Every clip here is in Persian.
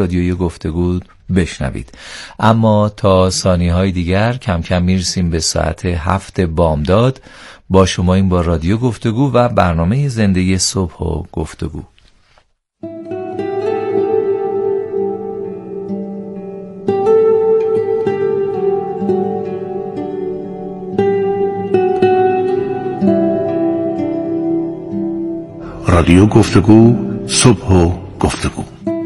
رادیوی گفتگو بشنوید. اما تا ثانیه‌های دیگر کم کم میرسیم به ساعت 7 بامداد. با شما این با رادیو گفتگو و برنامه زندگی صبح و گفتگو. رادیو گفتگو، صبح و گفتگو.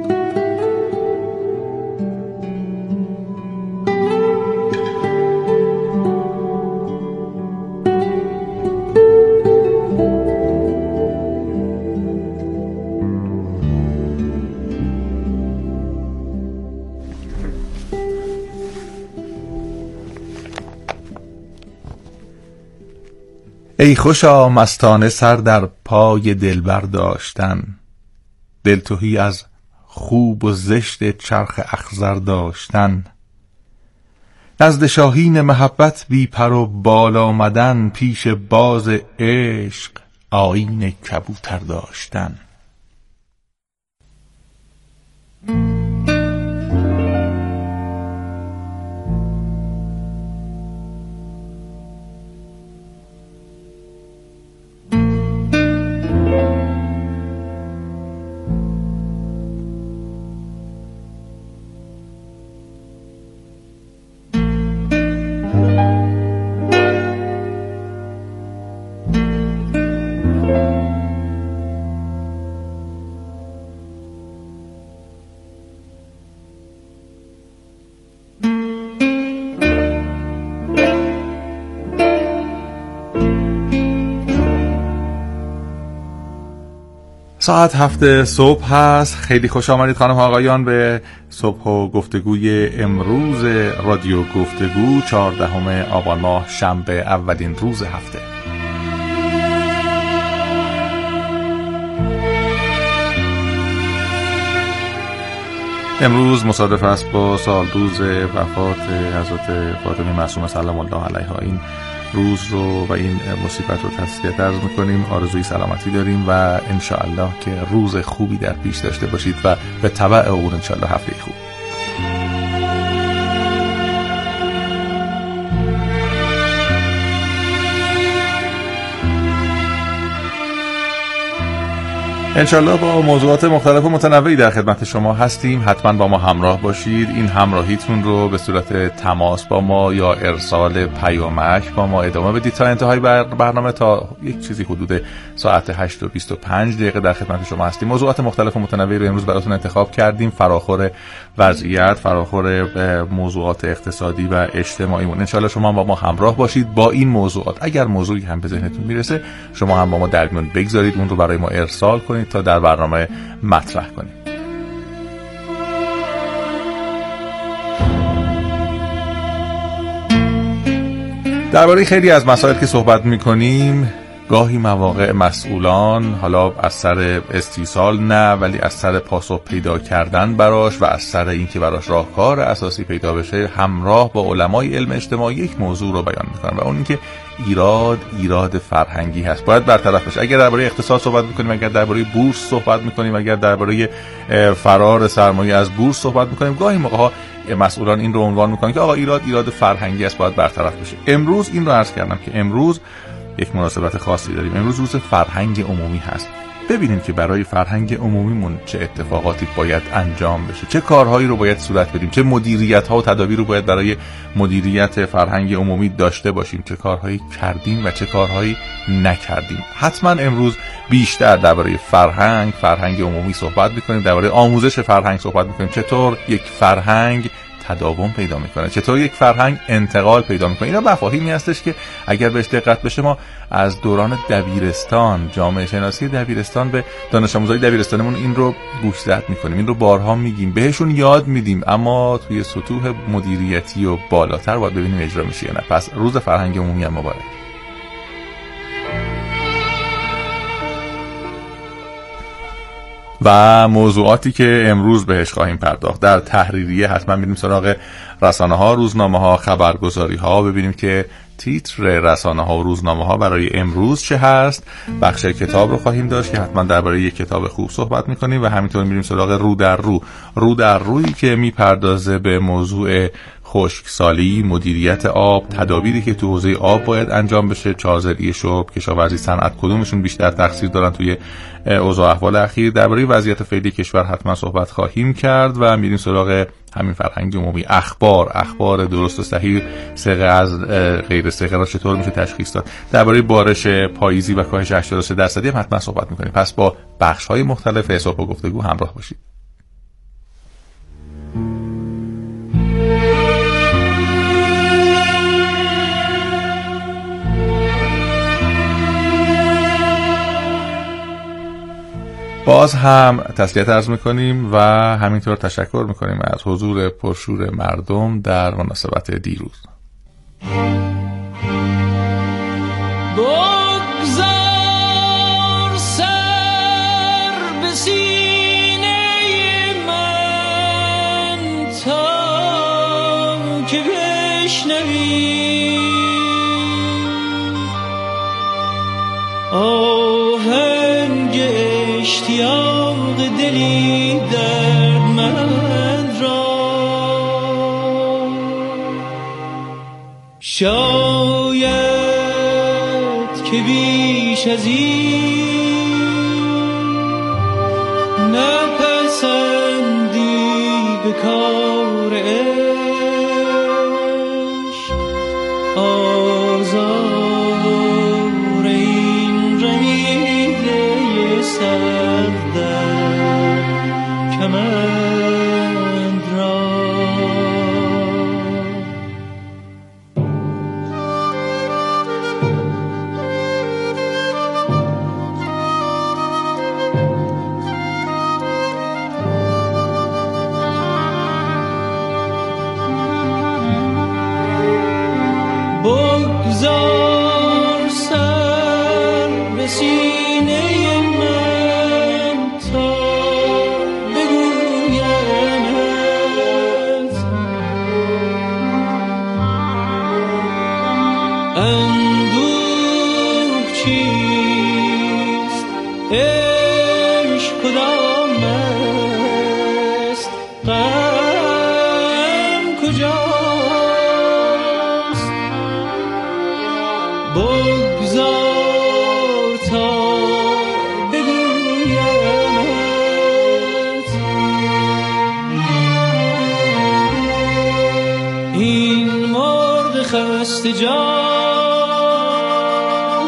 ای خوشا مستانه سر در پای دلبر داشتن، دل تهی از خوب و زشت چرخ اخضر داشتن. نزد شاهین محبت بی پر و بال آمدن، پیش باز عشق آیین کبوتر داشتن. ساعت 7 صبح هست. خیلی خوش آمدید خانم آقایان به صبح و گفتگوی امروز رادیو گفتگو، 14 آبان ماه، شنبه، اولین روز هفته. امروز مصادف است با سالروز وفات حضرت فاطمه معصومه سلام الله علیها. این روز رو و این مصیبت رو تسلیت عرض میکنیم، آرزوی سلامتی داریم و انشاءالله که روز خوبی در پیش داشته باشید و به تبع اون انشاءالله هفته خوب. انشالله با موضوعات مختلف و متنوعی در خدمت شما هستیم. حتما با ما همراه باشید. این همراهیتون رو به صورت تماس با ما یا ارسال پیامک با ما ادامه بدید تا انتهای برنامه، تا یک چیزی حدود ساعت 8:25 در خدمت شما هستیم. موضوعات مختلف و متنوعی رو امروز براتون انتخاب کردیم، فراخور وضعیت، فراخور موضوعات اقتصادی و اجتماعیمون. انشالله شما با ما همراه باشید با این موضوعات. اگر موضوعی هم به ذهنتون میرسه شما هم با ما در میون بگذارید، اون رو برای ما ارسال کنید تا در برنامه مطرح کنیم. درباره خیلی از مسائل که صحبت می‌کنیم، گاهی مواقع مسئولان حالا از سر استیصال نه، ولی از سر پاسخ پیدا کردن براش و از سر اینکه براش راهکار اساسی پیدا بشه، همراه با علمای علم اجتماعی یک موضوع رو بیان می‌کنن و اون اینکه ایراد فرهنگی هست، باید برطرف بشه. اگر درباره اقتصاد صحبت می‌کنیم، اگر درباره بورس صحبت می‌کنیم، اگر درباره فرار سرمایه از بورس صحبت می‌کنیم، گاهی موقع‌ها مسئولان این رو عنوان می‌کنن که آقا ایراد فرهنگی است، باید برطرف بشه. امروز این رو عرض کردم که امروز یک مناسبت خاصی داریم. امروز روز فرهنگ عمومی هست. ببینیم که برای فرهنگ عمومیمون چه اتفاقاتی باید انجام بشه، چه کارهایی رو باید صورت بدیم، چه مدیریت‌ها و تدابیر رو باید برای مدیریت فرهنگ عمومی داشته باشیم، چه کارهایی کردیم و چه کارهایی نکردیم. حتما امروز بیشتر درباره فرهنگ عمومی صحبت می‌کنیم، درباره آموزش فرهنگ صحبت می‌کنیم، چطور یک فرهنگ تداوم پیدا میکنه، چطور یک فرهنگ انتقال پیدا میکنه. اینا مفاهیمی هستش که اگر بهش دقت بشه ما از دوران دبیرستان، جامعه شناسی دبیرستان به دانش آموزای دبیرستانمون این رو گوشزد میکنیم، این رو بارها میگیم، بهشون یاد میدیم، اما توی سطوح مدیریتی و بالاتر باید ببینیم اجرا میشه یا نه. پس روز فرهنگ عمومی هم مبارک. و موضوعاتی که امروز بهش خواهیم پرداخت در تحریریه، حتما میریم سراغ رسانه ها، روزنامه ها، خبرگزاری ها، ببینیم که تیتر رسانه‌ها و روزنامه‌ها برای امروز چه هست، بخش کتاب رو خواهیم داشت که حتما درباره یک کتاب خوب صحبت می‌کنیم و همینطور می‌ریم سراغ رو در رویی که میپردازه به موضوع خشکسالی، مدیریت آب، تدابیری که تو حوزه آب باید انجام بشه، چارزری شرب، کشاورزی، صنعت کدومشون بیشتر تاثیر دارن توی اوضاع احوال اخیر. درباره وضعیت فعلی کشور حتما صحبت خواهیم کرد و میریم سراغ همین فرهنگ عمومی، اخبار درست و صحیح، ثقه از غیر ثقه را چطور میشه تشخیص داد. درباره بارش پاییزی و کاهش 83% هم حتما صحبت میکنیم. پس با بخش‌های مختلف صبح و گفتگو همراه باشید. باز هم تسلیت عرض میکنیم و همینطور تشکر میکنیم از حضور پرشور مردم در مناسبت دیروز. بگذار سر به سینه من تا که بشنوی آهنگ اشتیاق دلی دردمند را. شاید که بیش از این نپسندی به کار عشق، آزار این رمیده سرد کمند را. بگذار سر به سینه من تا بگویمت اندوه چیست، عشق کدام است، غم کجاست. بگذار تا بگویمت این مرغ خسته جان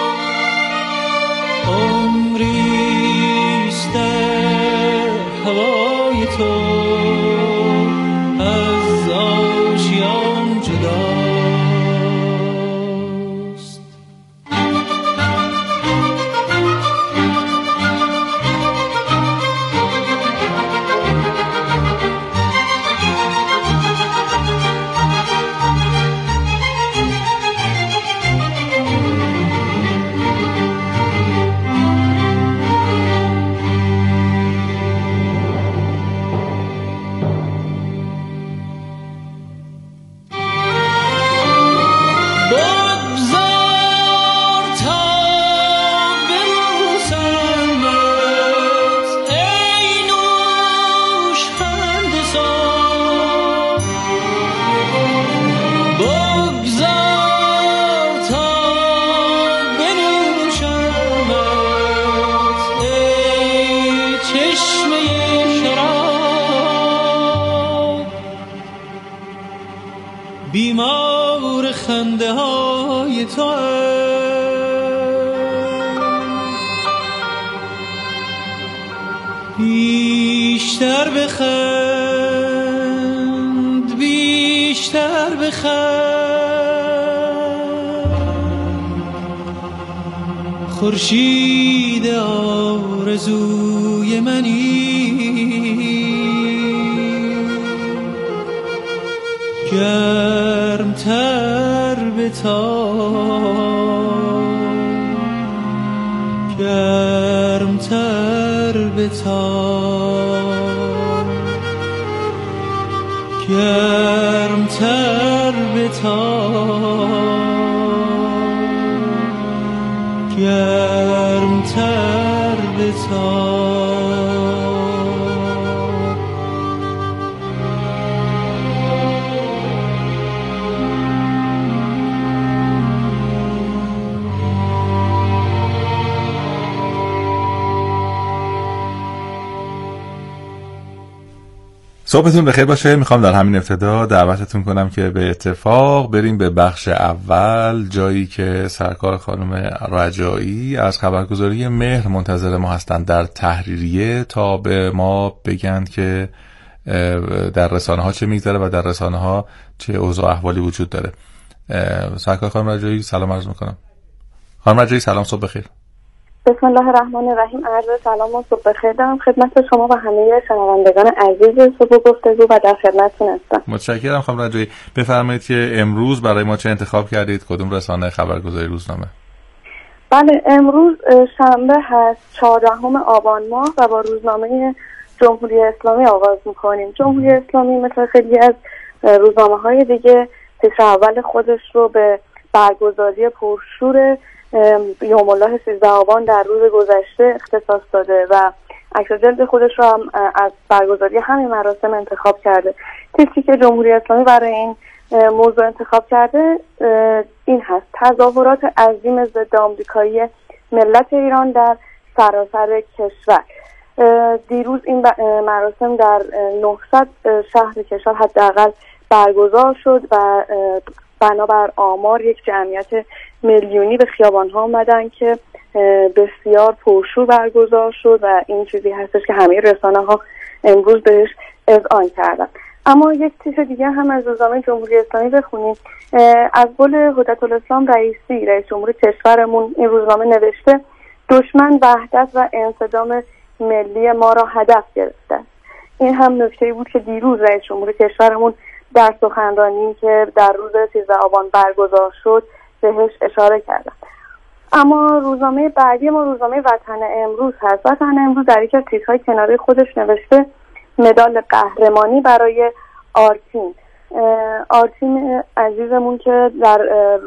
عمریست در هوای تو از آشیان جدا. بیمار خنده های تو بیشتر بخند، بیشتر بخند. خورشید آرزوی منی گرمتر بتاب، گرمتر بتاب، گرمتر بتاب. کمتر بتاب. صبحتون بخیر باشه. میخوام در همین ابتدا دعوتتون کنم که به اتفاق بریم به بخش اول، جایی که سرکار خانم رجایی از خبرگزاری مهر منتظر ما هستند در تحریریه تا به ما بگن که در رسانه ها چه میگذره و در رسانه ها چه اوضاع احوالی وجود داره. سرکار خانم رجایی سلام عرض میکنم. خانم رجایی سلام، صبح بخیر. بسم الله الرحمن الرحیم. عرض سلام و صبح بخیر دارم خدمت شما و همه شنوندگان عزیز صبح گفتگو و در خدمتتون هستم. متشکرم خانم رجایی. بفرمایید که امروز برای ما چه انتخاب کردید؟ کدوم رسانه خبرگزاری روزنامه؟ بله، امروز شنبه هست 14 آبان ماه و با روزنامه جمهوری اسلامی آغاز میکنیم. جمهوری اسلامی مثل خیلی از روزنامه‌های دیگه تیتر اول خودش رو به برگزاری پرشور یوم الله 13 آبان در روز گذشته اختصاص داده و عکس جلد خودش رو هم از برگزاری همین مراسم انتخاب کرده. تیتری که جمهوری اسلامی برای این موضوع انتخاب کرده این هست: تظاهرات عظیم ضد آمریکایی ملت ایران در سراسر کشور. دیروز این مراسم در 900 شهر کشور حداقل برگزار شد و بنابر آمار یک جمعیت میلیونی به خیابان‌ها آمدن که بسیار پرشور برگزار شد و این چیزی هستش که همه رسانه‌ها امروز بهش اذعان کردن. اما یک چیز دیگه هم از روزنامه جمهوری اسلامی بخونیم. از قول حجت الاسلام رئیسی، رئیس جمهور کشورمون، این روزنامه نوشته: دشمن وحدت و انسجام ملی ما را هدف گرفته. این هم نکته‌ای بود که دیروز رئیس جمهور کشورمون در سخنرانی که در روز 13 آبان برگزار شد بهش اشاره کردن. اما روزنامه بعدی ما روزنامه وطن امروز هست. وطن امروز در یکی از تیترهای کناری خودش نوشته: مدال قهرمانی برای آرتین. آرتین عزیزمون که در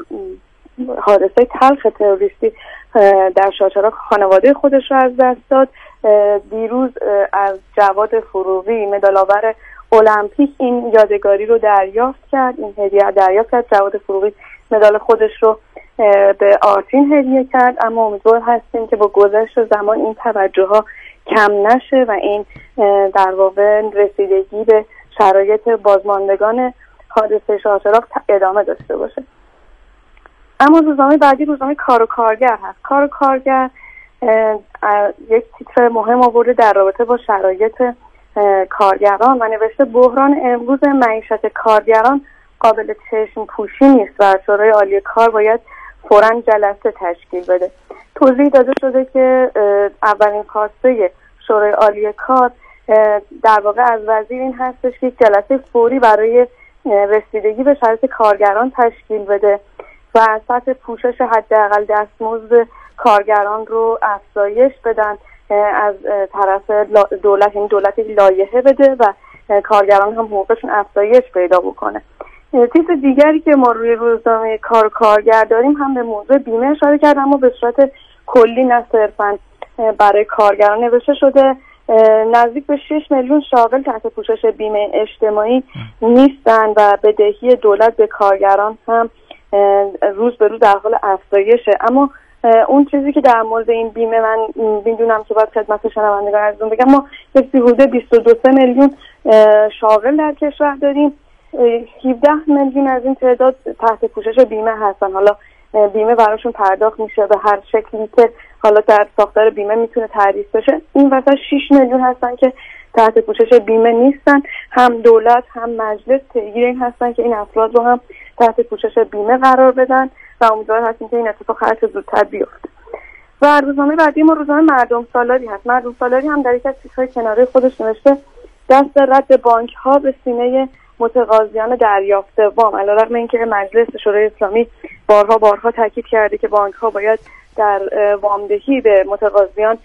حادثه تلخ تروریستی در شاچراغ خانواده خودش رو از دست داد، دیروز از جواد فروغی مدال آور المپیک این یادگاری رو دریافت کرد، این هدیه دریافت کرد. جواد فروغی مدال خودش رو به آرتین هدیه کرد، اما امیدوار هستیم که با گذشت زمان این توجه ها کم نشه و این در واقع رسیدگی به شرایط بازماندگان حادثه شاچراغ ادامه داشته باشه. اما روزنامه بعدی روزنامه کار و کارگر هست. کار و کارگر یک تیتر مهم آورده در رابطه با شرایط کارگران و نوشته: بحران امروز معیشت کارگران قابل چشم پوشی نیست و شورای عالی کار باید فوراً جلسه تشکیل بده. توضیح داده شده که اولین خواسته شورای عالی کار در واقع از وزیر این هستش که یک جلسه فوری برای رسیدگی به شرایط کارگران تشکیل بده و سطح پوشش حداقل دستمزد کارگران رو افزایش بدن از طرف دولت. این دولت لایحه بده و کارگران هم حقوقشون افزایش پیدا بکنه. تیتر دیگری که ما روی روزنامه کار و کارگر داریم هم به موضوع بیمه اشاره کرد، اما به صورت کلی نه صرفاً برای کارگران نوشته شده. نزدیک به 6 میلیون شاغل تحت پوشش بیمه اجتماعی نیستن و بدهی دولت به کارگران هم روز به روز در حال افزایشه. اما اون چیزی که در مورد این بیمه من میدونم که باید خدمت شنوندگان عزیزم بگم، ما یک حدود 22 میلیون شاغل در کشور داریم. 17 میلیون از این تعداد تحت پوشش بیمه هستن. حالا بیمه براشون پرداخت میشه به هر شکلی که حالا در ساختار بیمه میتونه تعریف بشه. این وسط 6 میلیون هستن که تحت پوشش بیمه نیستن. هم دولت هم مجلس پیگیر این هستن که این افراد رو هم تحت پوشش بیمه قرار بدن و امیدوار هستیم که این اتفاق هر چه زودتر بیفته. و روزنامه بعدی ما روزنامه مردم سالاری هست. مردم سالاری هم در یک از چیزهای کناری خودش نوشته: دست رد بانک ها به سینه متقاضیان دریافت وام. علیرغم اینکه مجلس شورای اسلامی بارها تاکید کرده که بانک ها باید در وامدهی به متقاضیان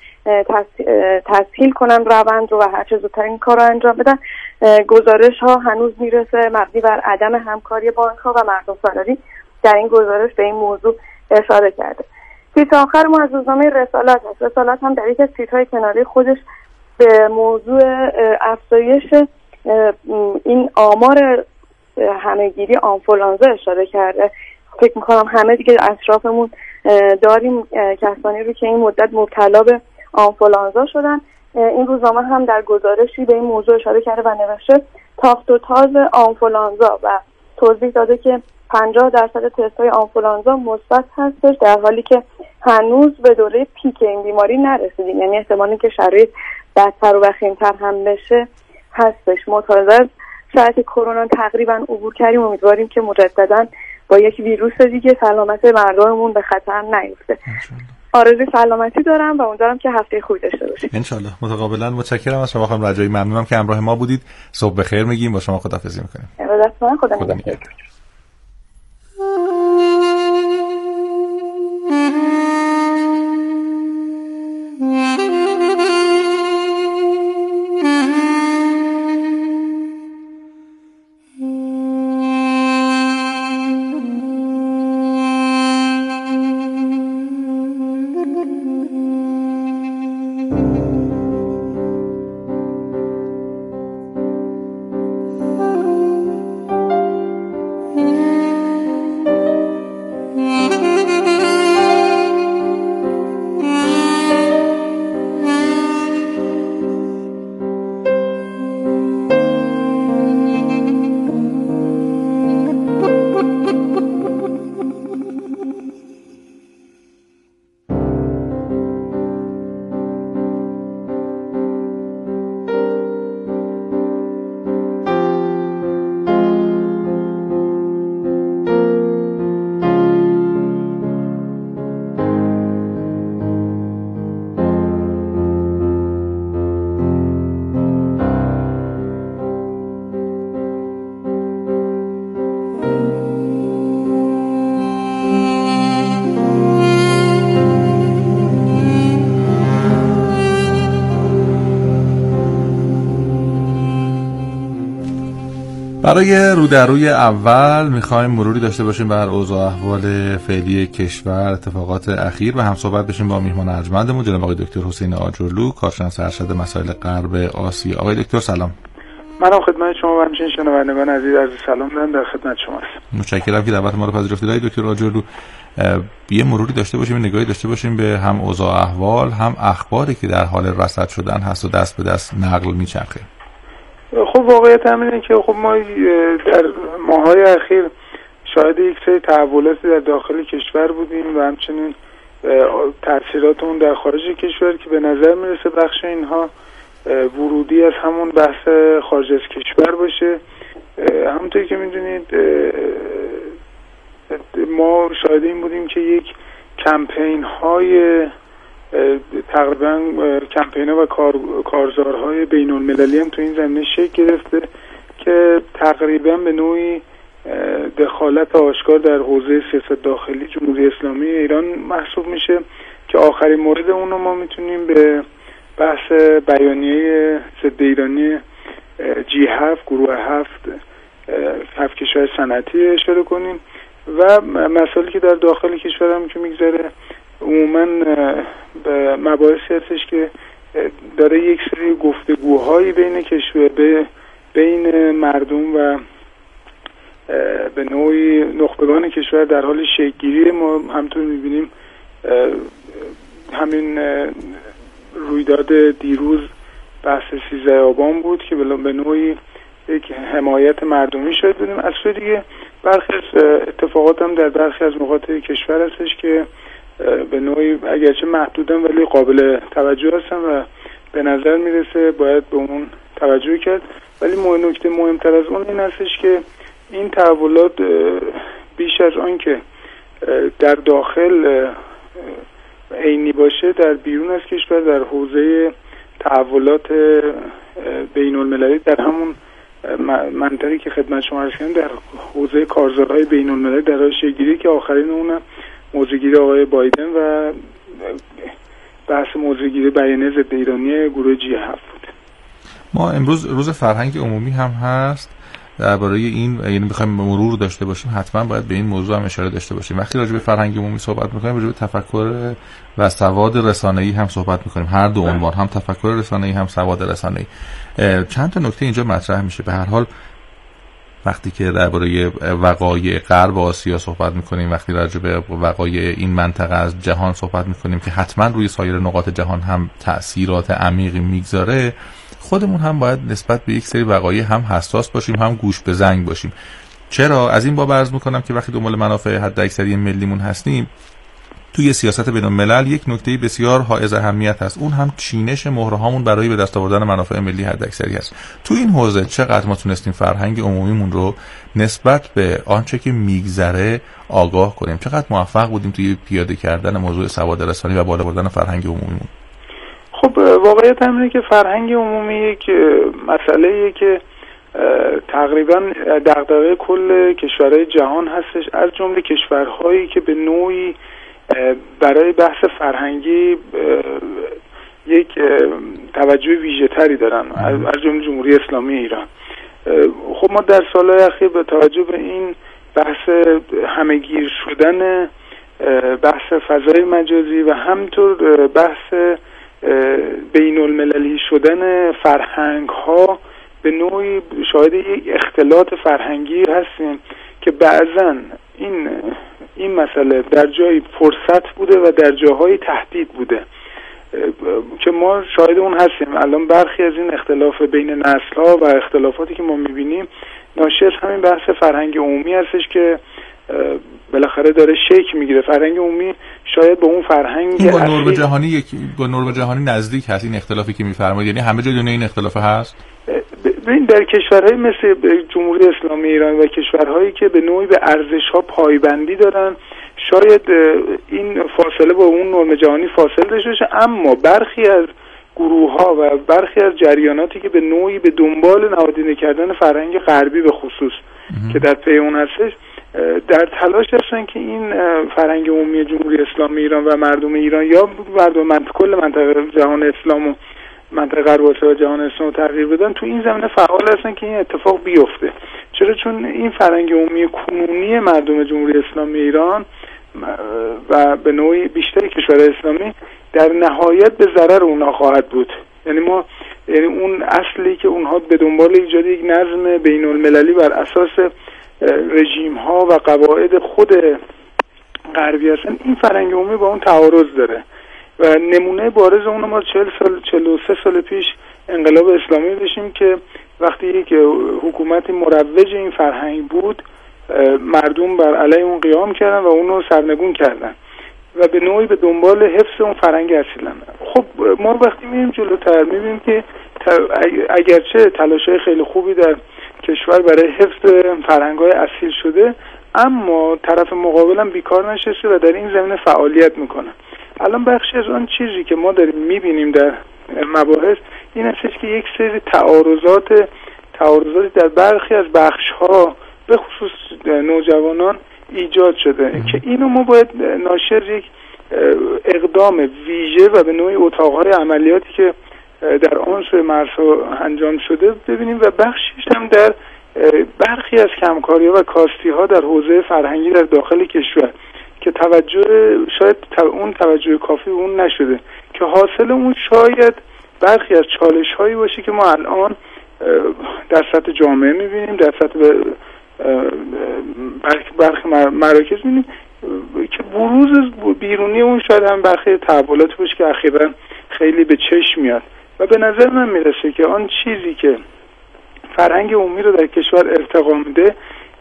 تسهیل کنن روند رو و هر چه زودتر این کار رو انجام بدن، گزارش ها هنوز میرسه مبنی بر عدم همکاری بانک ها و مردم سالاری در این گزارش به این موضوع اشاره کرده. سیت آخر ما از روزنامه رسالت هست. رسالت هم در یک از سیت‌های کناری خودش به موضوع افزایش این آمار همه‌گیری آنفولانزا اشاره کرده. فکر می‌کنم همه دیگه اطرافمون داریم کسانی رو که این مدت مبتلا به آنفولانزا شدن. این روزنامه هم در گزارشی به این موضوع اشاره کرده و نوشته تاخت و تاز آنفولانزا و توضیح داده که 50% تست‌های آنفولانزا مثبت هستش، در حالی که هنوز به دوره پیک این بیماری نرسیدیم، یعنی احتمالی که شرایط بدتر و وخیم‌تر هم بشه هستش. متأسفانه از شرایط کرونا تقریبا عبور کردیم، امیدواریم که مجددا با یک ویروس دیگه سلامت مردممون به خطر نیفته. آرزوی سلامتی دارم و امیدوارم که هفته خوبی داشته باشید. ان شاء الله. متقابلا. متشکرم از شما خانم رجایی. ممنونم که همراه ما بودید. صبح بخیر میگیم. با شما خداحافظی میکنیم. ارادتمند. خدا نگهدار. برای رودروی اول میخوایم مروری داشته باشیم بر اوضاع احوال فعلی کشور، اتفاقات اخیر و هم صحبت بشیم با میهمان ارجمندمون جناب آقای دکتر حسین آجرلو، کارشناس ارشد مسائل غرب آسیا. آقای دکتر سلام. منم خدمت شما و همچنین شنوندگان عزیز سلام دارم، در خدمت شما هستم. متشکرم که دعوت ما رو پذیرفتید. آقای دکتر آجرلو، یه مروری داشته باشیم، نگاهی داشته باشیم به هم اوضاع احوال، هم اخباری که در حال رصد شدن هست و دست به دست نقل میچرخه. خب واقعیت همینه که خب ما در ماه‌های اخیر شاهد یک سری تحولاتی در داخل کشور بودیم و همچنین تأثیرات اون در خارج کشور که به نظر میرسه بخش اینها ورودی از همون بحث خارج از کشور باشه. همونطوری که میدونید ما شاهد این بودیم که یک کمپین های تقریبا کمپین ها و کارزارهای بین المللی هم تو این زمینه شکل گرفته که تقریبا به نوعی دخالت آشکار در حوزه سیاست داخلی جمهوری اسلامی ایران محسوب میشه که آخرین مورد اون رو ما میتونیم به بحث بیانیه ضد ایرانی G7 گروه 7 کشور صنعتی اشاره کنیم و مسائلی که در داخل کشور هم که میگذره عموما به مباحثی هستش که داره یک سری گفتگوهایی بین کشور بین مردم و به نوعی نخبگان کشور در حال شکل‌گیری. ما همطور می‌بینیم همین رویداد دیروز بحث 13 آبان بود که به نوعی یک حمایت مردمی شد بودیم. از سوی دیگه برخی از اتفاقات هم در برخی از نقاط کشور هستش که به نوعی اگرچه محدودن ولی قابل توجه هستن و به نظر میرسه باید به اون توجه کرد. ولی نکته مهمتر از اون این هستش که این تحولات بیش از آن که در داخل عینی باشه در بیرون از کشور در حوزه تحولات بین المللی در همون منطقی که خدمت شما عرض کردم در حوزه کارزارهای بین المللی در حال شکل‌گیری که آخرین اونم موضوعگیری آقای بایدن و بحث موضوعگیری بیانیه ضد ایرانی گروه G7 بود. ما امروز روز فرهنگ عمومی هم هست درباره این، یعنی بخوایم مرور داشته باشیم حتما باید به این موضوع هم اشاره داشته باشیم. وقتی راجع به فرهنگ عمومی صحبت می‌کنیم، راجع به تفکر و سواد رسانه‌ای هم صحبت می‌کنیم. هر دو عنوان، هم تفکر رسانه‌ای هم سواد رسانه‌ای. چند تا نکته اینجا مطرح میشه. به هر حال وقتی که درباره وقایع غرب آسیا صحبت می‌کنیم، وقتی راجع به وقایع این منطقه از جهان صحبت می‌کنیم که حتما روی سایر نقاط جهان هم تأثیرات عمیقی میگذاره، خودمون هم باید نسبت به یک سری وقایع هم حساس باشیم، هم گوش به زنگ باشیم. چرا؟ از این باب عرض میکنم که وقتی دنبال منافع حداکثری ملیمون هستیم، توی سیاست بین الملل یک نکته بسیار حائز اهمیت هست، اون هم چینش مهرهامون برای به دست آوردن منافع ملی حداکثری است. تو این حوزه چقدر ما تونستیم فرهنگ عمومیمون رو نسبت به آنچه که میگذره آگاه کنیم؟ چقدر موفق بودیم توی پیاده کردن موضوع سواد رسانی و بالا بردن فرهنگ عمومیمون؟ خب واقعیت همینه که فرهنگ عمومی یک مسئله‌ایه که تقریبا دغدغه کل کشورهای جهان هستش، از جمله کشورهایی که به نوعی برای بحث فرهنگی یک توجه ویژه‌تری دارن، از جمله جمهوری اسلامی ایران. خب ما در سالهای اخیر به توجه به این بحث همه‌گیر شدن بحث فضای مجازی و همینطور بحث بین المللی شدن فرهنگ ها به نوعی شاهد یک اختلاط فرهنگی هستیم که بعضن این مسئله در جایی فرصت بوده و در جاهای تهدید بوده که ما شاهد اون هستیم. الان برخی از این اختلاف بین نسل ها و اختلافاتی که ما میبینیم ناشی از همین بحث فرهنگ عمومی هستش که بالاخره داره شکل میگیره. فرهنگ عمومی شاید با اون فرهنگ این با نورب جهانی نزدیک هست، این اختلافی که میفرمایید، یعنی همه جا دنیا این اختلاف هست. ببین در کشورهای مثل جمهوری اسلامی ایران و کشورهایی که به نوعی به ارزش‌ها پایبندی دارن شاید این فاصله با اون نرم جهانی فاصله داشته باشه، اما برخی از گروه‌ها و برخی از جریاناتی که به نوعی به دنبال نهادینه کردن فرهنگ غربی به خصوص که در پی اون هستش در تلاش هستن که این فرهنگ عمومی جمهوری اسلامی ایران و مردم ایران یا مردم کل منطقه جهان اسلام و منطقه غرب آسیا و جهان اسلام تغییر بدن، تو این زمینه فعال هستن که این اتفاق بیفته. چرا؟ چون این فرهنگ عمومی کنونی مردم جمهوری اسلامی ایران و به نوعی بیشتر کشورهای اسلامی در نهایت به ضرر اونها خواهد بود. یعنی اون اصلی که اونها به دنبال ایجاد یک نظم بین المللی بر اساس رژیم ها و قواعد خود غربی هستن، این فرهنگ عمومی با اون تعارض داره و نمونه بارز اون ما 43 سال پیش انقلاب اسلامی داشتیم که وقتی یک حکومت مروج این فرهنگ بود مردم بر علیه اون قیام کردن و اون رو سرنگون کردن و به نوعی به دنبال حفظ اون فرهنگ اصیلن. خب ما وقتی میریم جلوتر میبینیم که اگرچه تلاش‌های خیلی خوبی در کشور برای حفظ فرهنگ‌های اصیل شده، اما طرف مقابلم بیکار نشسته و در این زمینه فعالیت میکنه. الان بخشی از آن چیزی که ما داریم میبینیم در مباحث این هستش که یک سری تعارضات در برخی از بخش‌ها به خصوص نوجوانان ایجاد شده که اینو ما باید ناشی از یک اقدام ویژه و به نوعی اتاق‌های عملیاتی که در آن سوی مرزها انجام شده ببینیم و بخشیش هم در برخی از کمکاری‌ها و کاستی‌ها در حوزه فرهنگی در داخل کشور که شاید اون توجه کافی اون نشده که حاصل اون شاید برخی از چالش‌هایی باشه که ما الان در سطح جامعه می‌بینیم، در سطح برخی مراکز می‌بینیم که بروز بیرونی اون شاید هم برخی تحولاتی باشه که اخیراً خیلی به چشم میاد و به نظر من میرسه که آن چیزی که فرهنگ عمومی رو در کشور ارتقا میده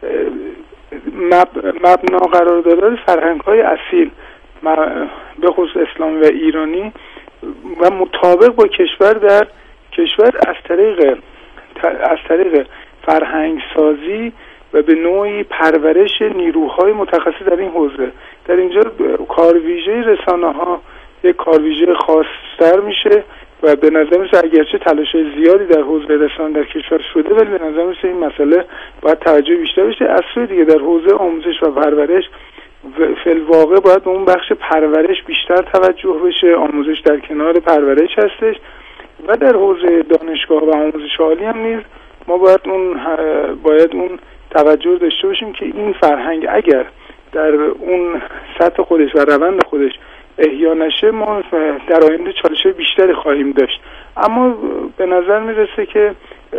مبنا قرار داره فرهنگ‌های اصیل به خصوص اسلامی و ایرانی و مطابق با کشور در کشور از طریق فرهنگ سازی و به نوعی پرورش نیروهای متخصص در این حوزه. در اینجا کارویژه رسانه‌ها یک کارویژه خاص‌تر میشه و به نظر میسه اگرچه تلاش‌های زیادی در حوزه رسانه در کشور شده ولی به نظر میسه این مسئله باید توجه بیشتر بشه. از سوی دیگه در حوزه آموزش و پرورش فی‌الواقع باید به اون بخش پرورش بیشتر توجه بشه. آموزش در کنار پرورش هستش و در حوزه دانشگاه و آموزش عالی هم نیز ما باید اون توجه داشته باشیم که این فرهنگ اگر در اون سطح خودش و روند خودش احیا نشه ما در آینده چالش بیشتری خواهیم داشت. اما به نظر میرسه که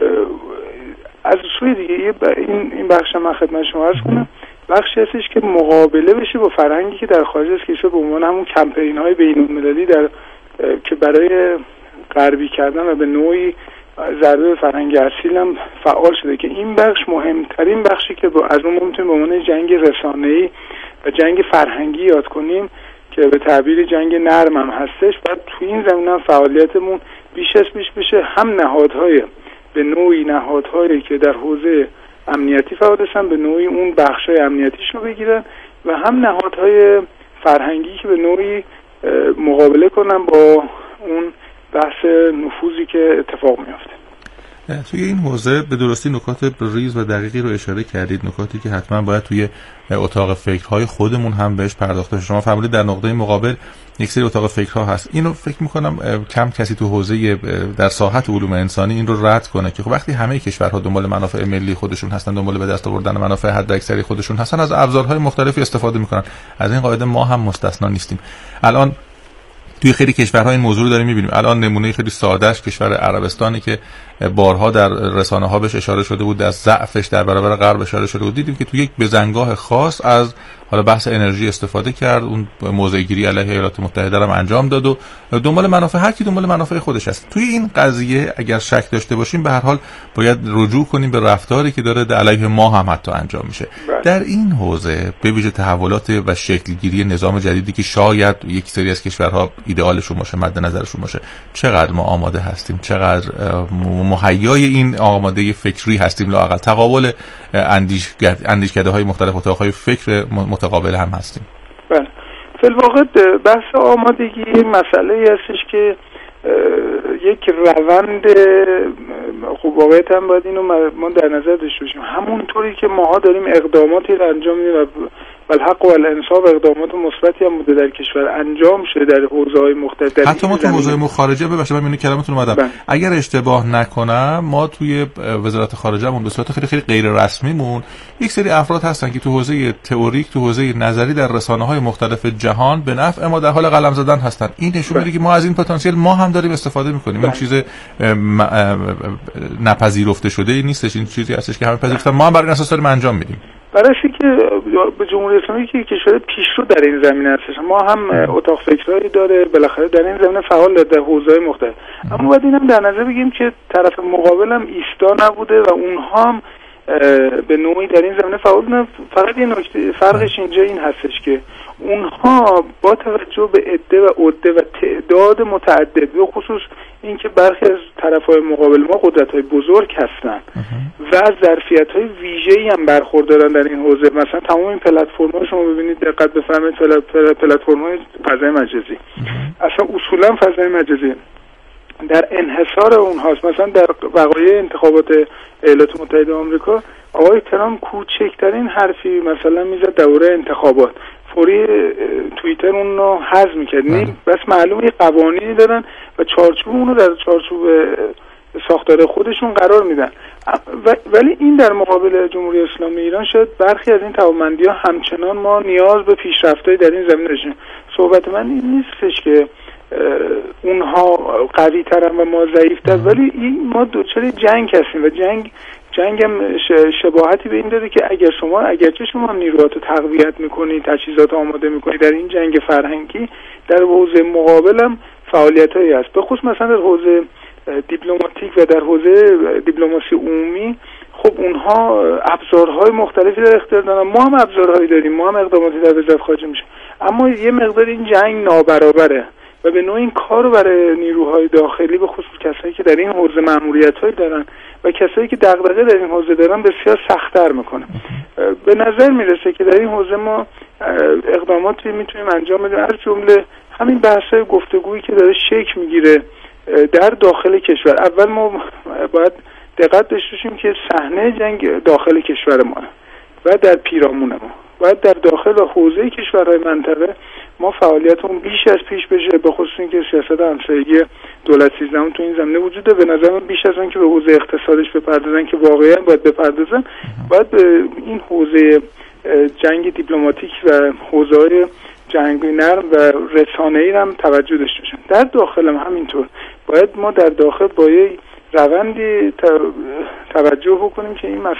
از سوی دیگه این بخش من خدمت شما عرض کنم، بخشی هستش که مقابله بشه با فرهنگی که در خارج از کشور به عنوان همون کمپین‌های بین‌المللی که برای غربی کردن و به نوعی ضربه به فرهنگ اصیل هم فعال شده، که این بخش مهمترین بخشی که از اون ما میتونیم به عنوان جنگ رسانه‌ای و جنگ فرهنگی یاد کنیم که به تعبیر جنگ نرم هم هستش. بعد تو این زمینه فعالیتمون بیش از پیش بشه، هم به نوعی نهادهایی که در حوزه امنیتی فعال هستن به نوعی اون بخشای امنیتیش رو بگیرن و هم نهادهای فرهنگی که به نوعی مقابله کنن با اون بحث نفوذی که اتفاق میفته. توی این حوزه به درستی نکات ریز و دقیقی رو اشاره کردید، نکاتی که حتما باید توی اتاق فکرهای خودمون هم بهش پرداخته بشه. شما فرمودید در نقطه مقابل یک سری اتاق فکرها هست. اینو فکر می‌کنم کم کسی تو حوزه در ساحت علوم انسانی این رو رد کنه که خب وقتی همه کشورها دنبال منافع ملی خودشون هستن، دنبال به دست آوردن منافع حداکثری خودشون هستن، از ابزارهای مختلفی استفاده می‌کنن. از این قاعده ما هم مستثنا نیستیم. الان توی خیلی کشورها این موضوع رو داریم می‌بینیم. الان نمونه خیلی سادهش کشور عربستانی که بارها در رسانه‌ها بهش اشاره شده بود، از ضعفش در برابر غرب اشاره شده بود، دیدیم که توی یک بزنگاه خاص از حالا بحث انرژی استفاده کرد، اون موضع‌گیری علیه ایالات متحده رو انجام داد و دنبال منافع هر کی دنبال منافع خودش است. توی این قضیه اگر شک داشته باشیم به هر حال باید رجوع کنیم به رفتاری که داره در علیه ما هم حتی انجام میشه. در این حوزه به ویژه تحولات و شکلگیری نظام جدیدی که شاید یک سری از کشورها ایدئالشون باشه، مد نظرشون باشه، چقدر ما آماده هستیم، چقدر مهیای این آماده فکری هستیم، لااقل تقابل اندیشکده‌های مختلف، اتاق‌های فکر متقابل هم هستیم. بله، فی الواقع بحث آمادگی مسئله هستش که یک روند خوب واقعیت هم باید اینو ما در نظر داشته باشیم. همونطوری که ماها داریم اقداماتی رو انجام میدیم و الحق و الانصاف اقدامات مثبتی هم بوده در کشور انجام شده در حوزه‌های مختلف، حتی ما تو حوزه خارجه ببخشید من اینو کلمتون اومدم، اگر اشتباه نکنم ما توی وزارت خارجه‌مون به صورت خیلی خیلی غیر رسمیمون یک سری افراد هستن که تو حوزه تئوریک، تو حوزه نظری در رسانه‌های مختلف جهان به نفع ما در حال قلم زدن هستن. این نشون میده که ما از این پتانسیل ما هم داریم استفاده می‌کنیم. این چیز نپذیرفته شده نیستش، این چیزی هستش که همه پذیرفتن، ما هم بر این اساس داریم انجام میدیم. برای اینکه به جمهوری اسلامی که کشور پیشرو در این زمینه هستش، ما هم اتاق فکرایی داره بالاخره در این زمینه فعال در حوزه‌های مختلف. اما باید اینم در نظر بگیریم که طرف مقابل هم ایستا نبوده و اونها هم به نوعی در این زمینه فعال بودن. فقط یه نکته فرقش اینجا این هستش که اونها با توجه به عده و عده و تعداد متعدد، به خصوص اینکه برخی از طرف‌های مقابل ما قدرت‌های بزرگ هستن و از ظرفیت‌های ویژه‌ای هم برخوردارن در این حوزه. مثلا تمام این پلتفرم‌ها شما ببینید، دقت بفرمایید، پلتفرم‌های فضای مجازی اصلا اصولا فضای مجازی در انحصار اونهاست. مثلا در وقایع انتخابات ایالات متحده آمریکا آقای ترامپ کوچکترین حرفی مثلا میزد دوره انتخابات، فوری توییتر اون رو حذف می‌کرد. بس معلومه قوانینی دارن و چارچوب اون رو در چارچوب ساختار خودشون قرار میدن. ولی این در مقابل جمهوری اسلامی ایران شد برخی از این توانمندی‌ها همچنان ما نیاز به پیشرفت‌های در این زمینه داشتیم. صحبت من این نیستش که اونها قوی ترن و ما ضعیفتر، ولی این ما دوچار جنگ هستیم و جنگ هم شباهتی به این داره که اگرچه شما نیروهاتو تقویت میکنید، تجهیزات آماده میکنید، در این جنگ فرهنگی در حوزه مقابل هم فعالیتایی هست، به خصوص مثلا در حوزه دیپلماتیک و در حوزه دیپلماسی عمومی. خب اونها ابزارهای مختلفی در اختیار دارن، ما هم ابزارهایی داریم، ما هم اقداماتی در وزارت خارجه میشه، اما یه مقدار این جنگ نابرابره و به نوع این کارو برای نیروهای داخلی، به خصوص کسایی که در این حوزه مأموریت‌هایی دارن و کسایی که دغدغه در این حوزه دارن بسیار سخت‌تر میکنه. به نظر میرسه که در این حوزه ما اقداماتی میتونیم انجام بدیم، از جمله همین بحث‌های گفتگویی که داره شکل میگیره در داخل کشور. اول ما باید دقت داشته باشیم که صحنه جنگ داخل کشور ما و در پیرامون ما، باید در داخل و حوزه کشورهای منطقه ما فعالیتمون بیش از پیش بشه، به خصوص اینکه سیاست همسایگی دولت 13 تو این زمینه وجود داره. به نظر من بیش از اون که به حوزه اقتصادش بپردازن که واقعا باید بپردازن، باید به این حوزه جنگ دیپلماتیک و حوزه‌های جنگ نرم و رسانه‌ای هم توجه داشته باشن. در داخل هم همینطور باید ما در داخل با یه روندی توجه بکنیم که این